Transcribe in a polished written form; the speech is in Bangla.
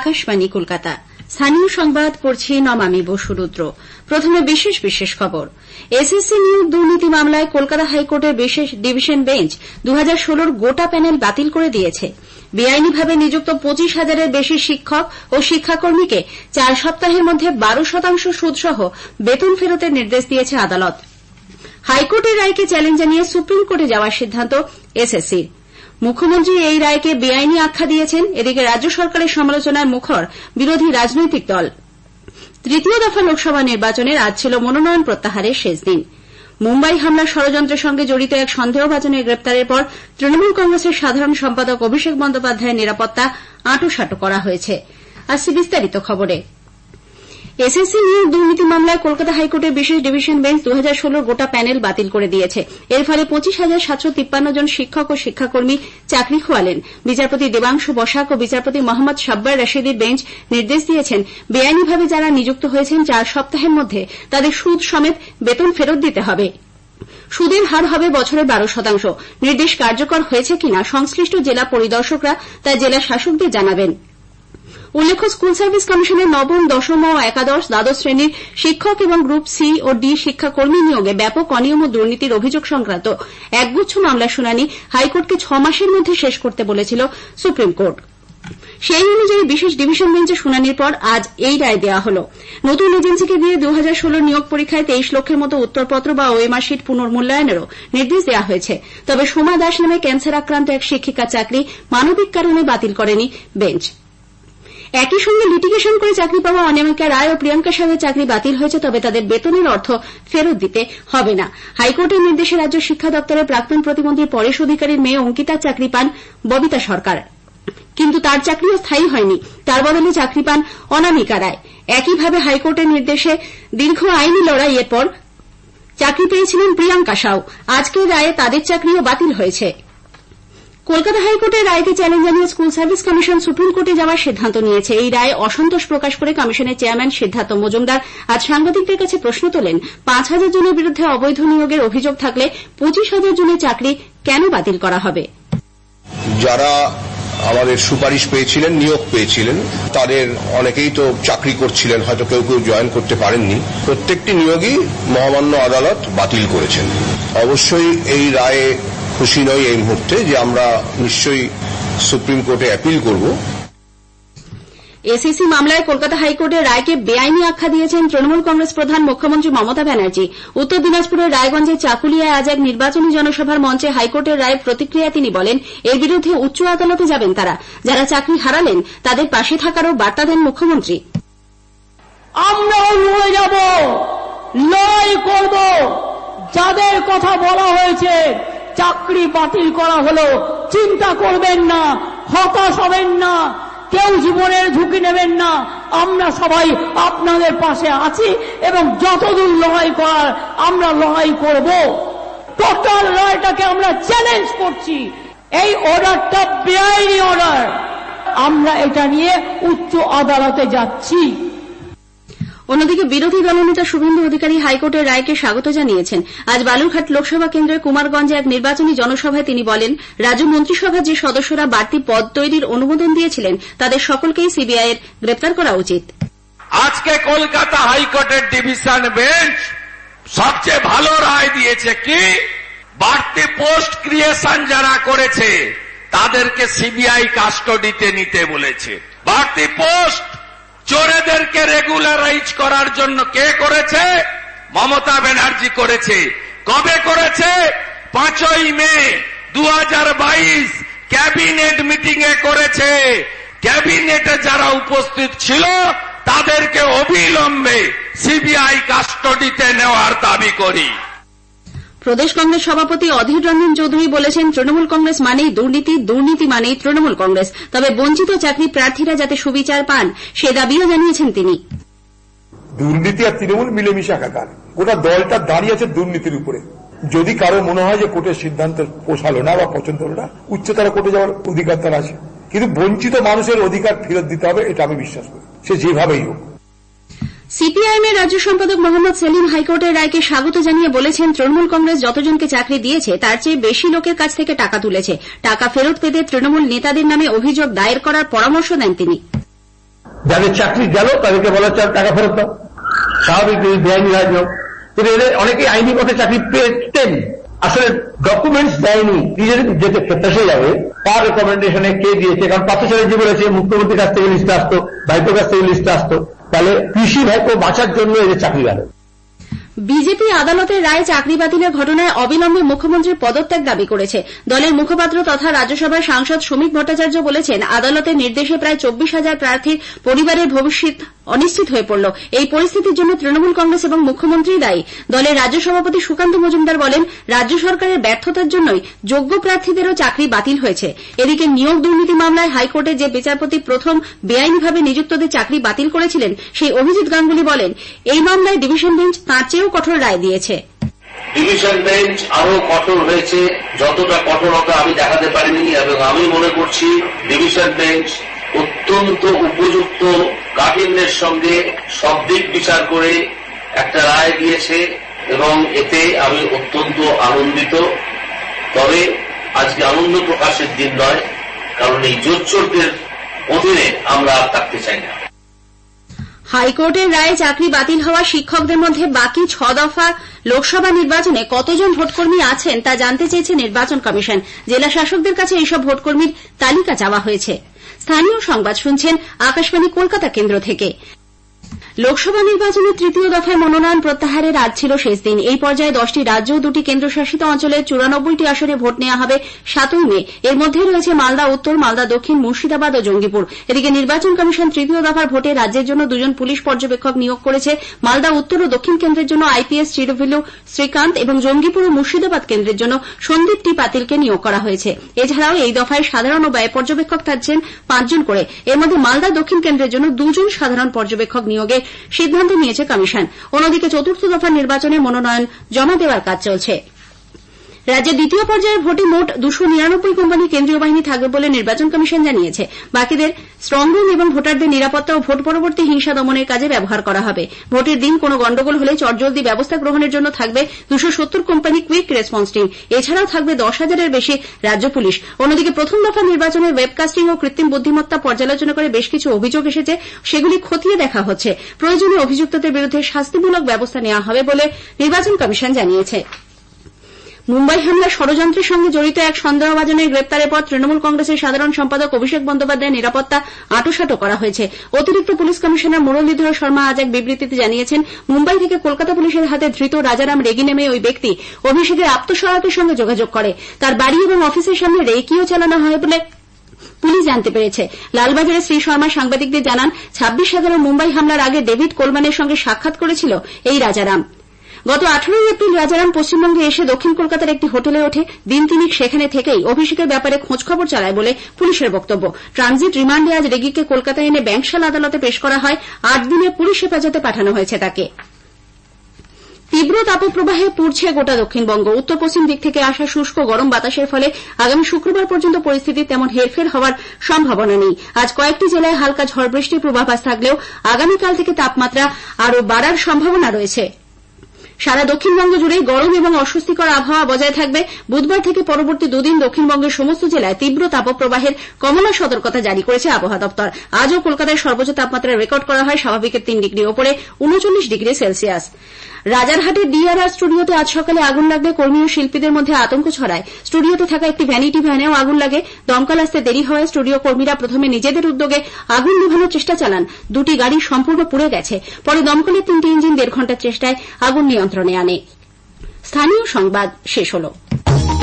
আকাশবাণী কলকাতা। স্থানীয় সংবাদ পড়ছি নমামি বসুরুদ্র। প্রথমে বিশেষ খবর। এসএসসি নিয়োগ দুর্নীতি মামলায় কলকাতা হাইকোর্টের বিশেষ ডিভিশন বেঞ্চ 2016 গোটা প্যানেল বাতিল করে দিয়েছে। বেআইনিভাবে নিযুক্ত 25,000-এর বেশি শিক্ষক ও শিক্ষাকর্মীকে 4 সপ্তাহের মধ্যে 12% সুদসহ বেতন ফেরতের নির্দেশ দিয়েছে আদালত। হাইকোর্টের রায়কে চ্যালেঞ্জ জানিয়ে সুপ্রিম কোর্টে যাওয়ার সিদ্ধান্ত এসএসসির। মুখ্যমন্ত্রী এই রায়কে বেআইনি আখ্যা দিয়েছেন। এদিকে রাজ্য সরকারের সমালোচনায় মুখর বিরোধী রাজনৈতিক দল। তৃতীয় দফা লোকসভা নির্বাচনের আজ ছিল মনোনয়ন প্রত্যাহারের শেষ দিন। মুম্বাই হামলার ষড়যন্ত্রের সঙ্গে জড়িত এক সন্দেহভাজনের গ্রেপ্তারের পর তৃণমূল কংগ্রেসের সাধারণ সম্পাদক অভিষেক বন্দ্যোপাধ্যায়ের নিরাপত্তা আঁটোসাঁটো করা হয়েছে। আসছে বিস্তারিত খবরে। এসএসসি নিয়োগ দুর্নীতি মামলায় কলকাতা হাইকোর্টের বিশেষ ডিভিশন বেঞ্চ 2016 গোটা প্যানেল বাতিল করে দিয়েছে। এর ফলে 25,753 জন শিক্ষক ও শিক্ষাকর্মী চাকরি খোয়ালেন। বিচারপতি দেবাংশু বসাক ও বিচারপতি মোহাম্মদ সাব্বার রশিদির বেঞ্চ নির্দেশ দিয়েছেন, বেআইনিভাবে যারা নিযুক্ত হয়েছেন 4 সপ্তাহের মধ্যে তাদের সুদ সমেত বেতন ফেরত দিতে হবে। সুদের হার হবে বছরে 12%। নির্দেশ কার্যকর হয়েছে কিনা সংশ্লিষ্ট জেলা পরিদর্শকরা তা জেলা শাসকদের জানাবেন। উল্লেখ্য, স্কুল সার্ভিস কমিশনের নবম, দশম ও একাদশ, দ্বাদশ শ্রেণীর শিক্ষক এবং গ্রুপ সি ও ডি শিক্ষাকর্মী নিয়োগে ব্যাপক অনিয়ম ও দুর্নীতির অভিযোগ সংক্রান্ত একগুচ্ছ মামলার শুনানি হাইকোর্টকে 6 মাসের মধ্যে শেষ করতে বলেছিল সুপ্রিম কোর্ট। সেই অনুযায়ী বিশেষ ডিভিশন বেঞ্চে শুনানির পর আজ এই রায় দেওয়া হল। নতুন এজেন্সিকে দিয়ে 2016 নিয়োগ পরীক্ষায় 23 লক্ষের মতো উত্তরপত্র বা ওএমআর শিট পুনর্মূল্যায়নেরও নির্দেশ দেওয়া হয়েছে। তবে সোমা দাস নামে ক্যান্সার আক্রান্ত এক শিক্ষিকার চাকরি মানবিক কারণে বাতিল করেনি বেঞ্চ। একই সঙ্গে লিটিগেশন করে চাকরি পাওয়া অনামিকা রায় ও প্রিয়াঙ্কা সাহের চাকরি বাতিল হয়েছে, তবে তাদের বেতনের অর্থ ফেরত দিতে হবে না। হাইকোর্টের নির্দেশে রাজ্য শিক্ষা দপ্তরের প্রাক্তন প্রতিমন্ত্রী পরেশ অধিকারীর মেয়ে অঙ্কিতার চাকরি পান ববিতা সরকার, কিন্তু তার চাকরিও স্থায়ী হয়নি। তার বদলে চাকরি পান অনামিকা রায়। একইভাবে হাইকোর্টের নির্দেশে দীর্ঘ আইনি লড়াইয়ের পর চাকরি পেয়েছিলেন প্রিয়াঙ্কা সাউ। আজকের রায়ে তাদের চাকরিও বাতিল হয়েছে। কলকাতা হাইকোর্টের রায়কে চ্যালেঞ্জ জানিয়ে স্কুল সার্ভিস কমিশন সুপ্রিম কোর্টে যাওয়ার সিদ্ধান্ত নিয়েছে। এই রায়ে অসন্তোষ প্রকাশ করে কমিশনের চেয়ারম্যান সিদ্ধার্থ মজুমদার আজ সাংবাদিকদের কাছে প্রশ্ন তোলেন, 5,000 জনের বিরুদ্ধে অবৈধ নিয়োগের অভিযোগ থাকলে 25,000 জনের চাকরি কেন বাতিল করা হবে? যারা আমাদের সুপারিশ পেয়েছিলেন, নিয়োগ পেয়েছিলেন, তাদের অনেকেই তো চাকরি করছিলেন, হয়তো কেউ জয়েন করতে পারেননি। প্রত্যেকটি নিয়োগই মহামান্য আদালত বাতিল করেছেন। অবশ্যই এই রায়ে খুশি নই এই মুহূর্তে, যে আমরা নিশ্চয়ই সুপ্রিম কোর্টে অ্যাপিল করব। এসএসসি মামলায় কলকাতা হাইকোর্টের রায়কে বেআইনি আখ্যা দিয়েছেন তৃণমূল কংগ্রেস প্রধান মুখ্যমন্ত্রী মমতা ব্যানার্জি। উত্তর দিনাজপুরের রায়গঞ্জের চাকুলিয়ায় আজ এক নির্বাচনী জনসভার মঞ্চে হাইকোর্টের রায়ের প্রতিক্রিয়া তিনি বলেন, এর বিরুদ্ধে উচ্চ আদালতে যাবেন তারা। যারা চাকরি হারালেন তাদের পাশে থাকারও বার্তা দেন মুখ্যমন্ত্রী। আমরাও লড়ে যাব, লড়াই করব। যাদের কথা বলা হয়েছে চাকরি বাতিল করা হলো, চিন্তা করবেন না, হতাশ হবেন না, কেউ জীবনের ঝুঁকি নেবেন না। আমরা সবাই আপনাদের পাশে আছি এবং যতদূর লড়াই করার আমরা লড়াই করব। টোটাল রায়টাকে আমরা চ্যালেঞ্জ করছি। এই অর্ডারটা বেআইনি অর্ডার। আমরা এটা নিয়ে উচ্চ আদালতে যাচ্ছি। অন্যদিকে বিরোধী দলনেতা শুভেন্দু অধিকারী হাইকোর্টের রায়কে স্বাগত জানিয়েছেন। আজ বালুরঘাট লোকসভা কেন্দ্রের কুমারগঞ্জে এক নির্বাচনী জনসভায় তিনি বলেন, রাজ্য মন্ত্রিসভার যে সদস্যরা বাড়তি পদ তৈরির অনুমোদন দিয়েছিলেন তাদের সকলকেই সিবিআই এর গ্রেপ্তার করা উচিত। আজকে কলকাতা হাইকোর্টের ডিভিশন বেঞ্চ সবচেয়ে ভালো রায় দিয়েছে কি, বাড়তি পোস্ট ক্রিয়েশন যারা করেছে তাদেরকে সিবিআই কাস্টডিতে নিতে বলেছে। বাড়তি পোস্ট চোরেদেরকে রেগুলারাইজ করার জন্য কে করেছে? মমতা ব্যানার্জি করেছে। কবে করেছে? 5ই মে 2022 ক্যাবিনেট মিটিং এ করেছে। ক্যাবিনেটে যারা উপস্থিত ছিল তাদেরকে অবিলম্বে সিবিআই কাস্টডিতে নেওয়ার দাবি করি। প্রদেশ কংগ্রেস সভাপতি অধীর রঞ্জন চৌধুরী বলেছেন, তৃণমূল কংগ্রেস মানেই দুর্নীতি, দুর্নীতি মানেই তৃণমূল কংগ্রেস। তবে বঞ্চিত চাকরি প্রার্থীরা যাতে সুবিচার পান সে দাবিও জানিয়েছেন তিনি। দুর্নীতি আর তৃণমূল মিলেমিশে একাকার। গোটা দলটা দাঁড়িয়ে আছে দুর্নীতির উপরে। যদি কারো মনে হয় যে কোর্টের সিদ্ধান্ত পোষালো না বা পছন্দ হলো না, উচ্চতর কোর্টে যাওয়ার অধিকার তার আছে, কিন্তু বঞ্চিত মানুষের অধিকার ফেরত দিতে হবে, এটা আমি বিশ্বাস করি, সে যেভাবেই হোক। সিপিআইএম এর রাজ্য সম্পাদক মোহাম্মদ সেলিম হাইকোর্টের রায়কে স্বাগত জানিয়ে বলেছেন, তৃণমূল কংগ্রেস যতজনকে চাকরি দিয়েছে তার চেয়ে বেশি লোকের কাছ থেকে টাকা তুলেছে। টাকা ফেরত পেতে তৃণমূল নেতাদের নামে অভিযোগ দায়ের করার পরামর্শ দেন তিনি। যাদের চাকরি গেল তাদেরকে বলা হচ্ছে টাকা ফেরত দাও, স্বাভাবিক বেআইনি রাজনীতি। কিন্তু এদের অনেকেই আইনি পথে চাকরি পেতেন, আসলে ডকুমেন্টস দেয়নি, নিজেদের যেতে ফেসে যাবে তার রেকমেন্ডেশনে কে দিয়েছে। কারণ পার্থ চ্যাটার্জি বলেছে মুখ্যমন্ত্রীর কাছ থেকে লিস্ট আসতো, ভাইপোর কাছ থেকে লিস্ট আসতো, তাহলে কৃষি ভাইপো বাঁচার জন্য এদের চাকরি গেল। বিজেপি আদালতের রায় চাকরি বাতিলের ঘটনায় অবিলম্বে মুখ্যমন্ত্রীর পদত্যাগ দাবি করেছে। দলের মুখপাত্র তথা রাজ্যসভার সাংসদ শ্রমিক ভট্টাচার্য বলেছেন, আদালতের নির্দেশে প্রায় 24,000 প্রার্থীর পরিবারের ভবিষ্যৎ অনিশ্চিত হয়ে পড়ল। এই পরিস্থিতির জন্য তৃণমূল কংগ্রেস এবং মুখ্যমন্ত্রী দায়ী। দলের রাজ্য সভাপতি সুকান্ত মজুমদার বলেন, রাজ্য সরকারের ব্যর্থতার জন্যই যোগ্য প্রার্থীদেরও চাকরি বাতিল হয়েছে। এদিকে নিয়োগ দুর্নীতি মামলায় হাইকোর্টে যে বিচারপতি প্রথম বেআইনিভাবে নিযুক্তদের চাকরি বাতিল করেছিলেন, সেই অভিজিৎ গাঙ্গুলি বলেন, এই মামলায় ডিভিশন বেঞ্চ তাঁর চেয়েও কঠোর রায় দিয়েছে। ডিভিশন বেঞ্চ আরো কঠোর হয়েছে, যতটা কঠোরতা আমি দেখাতে পারিনি, এবং আমি মনে করছি ডিভিশন বেঞ্চ অত্যন্ত উপযুক্ত কাঠিন্যের সঙ্গে সব দিক বিচার করে একটা রায় দিয়েছে, এবং এতে আমি অত্যন্ত আনন্দিত। তবে আজকে আনন্দ প্রকাশের দিন নয়, কারণ এই জোচ্চোরদের অধীনে আমরা আর থাকতে চাই না। হাইকোর্টের রায়ে চাকরি বাতিল হওয়া শিক্ষকদের মধ্যে বাকি 6 দফা লোকসভা নির্বাচনে কতজন ভোটকর্মী আছেন তা জানতে চেয়েছে নির্বাচন কমিশন। জেলা শাসকদের কাছে এইসব ভোটকর্মীর তালিকা চাওয়া হয়েছে। স্থানীয় সংবাদ শুনছেন আকাশবাণী কলকাতা কেন্দ্র থেকে। লোকসভা নির্বাচনের তৃতীয় দফায় মনোনয়ন প্রত্যাহারের আজ ছিল শেষ দিন। এই পর্যায়ে 10টি রাজ্য ও 2টি কেন্দ্রশাসিত অঞ্চলের 94টি আসনে ভোট নেওয়া হবে 7ই মে। এর মধ্যে রয়েছে মালদা উত্তর, মালদা দক্ষিণ, মুর্শিদাবাদ ও জঙ্গিপুর। এদিকে নির্বাচন কমিশন তৃতীয় দফার ভোটে রাজ্যের জন্য 2 জন পুলিশ পর্যবেক্ষক নিয়োগ করেছে। মালদা উত্তর ও দক্ষিণ কেন্দ্রের জন্য আইপিএস চিরভিলু শ্রীকান্ত এবং জঙ্গিপুর ও মুর্শিদাবাদ কেন্দ্রের জন্য সন্দীপ টি পাতিলকে নিয়োগ করা হয়েছে। এছাড়াও এই দফায় সাধারণ ও ব্যয় পর্যবেক্ষক থাকছেন 5 জন করে। এর মধ্যে মালদা দক্ষিণ কেন্দ্রের জন্য 2 জন সাধারণ পর্যবেক্ষক নিয়োগে সিদ্ধান্ত নিয়েছে কমিশন। অন্যদিকে চতুর্থ দফার নির্বাচনে মনোনয়ন জমা দেওয়ার কাজ চলছে। রাজ্যে দ্বিতীয় পর্যায়ের ভোটে মোট 299 কোম্পানি কেন্দ্রীয় বাহিনী থাকবে বলে নির্বাচন কমিশন জানিয়েছে। বাকিদের স্ট্রংরুম এবং ভোটারদের নিরাপত্তা ও ভোট পরবর্তী হিংসা দমনের কাজে ব্যবহার করা হবে। ভোটের দিন কোনো গন্ডগোল হলে চটজলদি ব্যবস্থা গ্রহণের জন্য থাকবে 270 কোম্পানি কুইক রেসপন্স টিম। এছাড়াও থাকবে 10,000-এর বেশি রাজ্য পুলিশ। অন্যদিকে প্রথম দফার নির্বাচনের ওয়েবকাস্টিং ও কৃত্রিম বুদ্ধিমত্তা পর্যালোচনা করে বেশ কিছু অভিযোগ এসেছে, সেগুলি খতিয়ে দেখা হচ্ছে। প্রয়োজনে অভিযুক্তদের বিরুদ্ধে শাস্তিমূলক ব্যবস্থা নেওয়া হবে বলে নির্বাচন কমিশন জানিয়েছে। মুম্বাই হামলার ষড়যন্ত্রের সঙ্গে জড়িত এক সন্দেহভাজনের গ্রেপ্তারের পর তৃণমূল কংগ্রেসের সাধারণ সম্পাদক অভিষেক বন্দ্যোপাধ্যায়ের নিরাপত্তা আঁটোসাঁটো করা হয়েছে। অতিরিক্ত পুলিশ কমিশনার মুরলীধর শর্মা আজ এক বিবৃতিতে জানিয়েছেন, মুম্বাই থেকে কলকাতা পুলিশের হাতে ধৃত রাজারাম রেগি নামে ওই ব্যক্তি অভিষেকের আত্মসহায়কের সঙ্গে যোগাযোগ করে। তার বাড়ি এবং অফিসের সামনে রেকিও চালানো হয় বলে পুলিশ জানতে পেরেছে। লালবাজারে শ্রী শর্মা সাংবাদিকদের জানান, 26/11 মুম্বাই হামলার আগে ডেভিড কোলম্যানের সঙ্গে সাক্ষাৎ করেছিল এই রাজারাম। গত 18 এপ্রিল রাজারাম পশ্চিমবঙ্গে এসে দক্ষিণ কলকাতার একটি হোটেলে ওঠে। দিন তিনেক সেখানে থেকেই অভিষেকের ব্যাপারে খোঁজখবর চালায় বলে পুলিশের বক্তব্য। ট্রানজিট রিমান্ডে আজ রেগিকে কলকাতায় এনে ব্যাংকশাল আদালতে পেশ করা হয়। 8 দিনের পুলিশ হেফাজতে পাঠানো হয়েছে তাকে। তীব্র তাপপ্রবাহে পুড়ছে গোটা দক্ষিণবঙ্গ। উত্তর পশ্চিম দিক থেকে আসা শুষ্ক গরম বাতাসের ফলে আগামী শুক্রবার পর্যন্ত পরিস্থিতির তেমন হেরফের হওয়ার সম্ভাবনা নেই। আজ কয়েকটি জেলায় হালকা ঝড় বৃষ্টির পূর্বাভাস থাকলেও আগামীকাল থেকে তাপমাত্রা আরও বাড়ার সম্ভাবনা রয়েছে। সারা দক্ষিণবঙ্গ জুড়ে গরম এবং অস্বস্তিকর আবহাওয়া বজায় থাকবে। বুধবার থেকে পরবর্তী 2 দিন দক্ষিণবঙ্গের সমস্ত জেলায় তীব্র তাপপ্রবাহের কমলা সতর্কতা জারি করেছে আবহাওয়া দপ্তর। আজও কলকাতায় সর্বোচ্চ তাপমাত্রা রেকর্ড করা হয় স্বাভাবিকের 3 ডিগ্রি ওপরে, 39 ডিগ্রি সেলসিয়াস। রাজারহাটের ডিআরআর স্টুডিওতে আজ সকালে আগুন লাগলে কর্মী ও শিল্পীদের মধ্যে আতঙ্ক ছড়ায়। স্টুডিওতে থাকা একটি ভ্যানিটি ভ্যানেও আগুন লাগে। দমকল আসতে দেরি হওয়ায় স্টুডিও কর্মীরা প্রথমে নিজেদের উদ্যোগে আগুন নেভানোর চেষ্টা চালান। 2টি গাড়ি সম্পূর্ণ পুড়ে গেছে। পরে দমকলের 3টি ইঞ্জিন 1.5 ঘণ্টার চেষ্টায় আগুন নিয়ন্ত্রণে আনে। স্থানীয় সংবাদ শেষ হলো।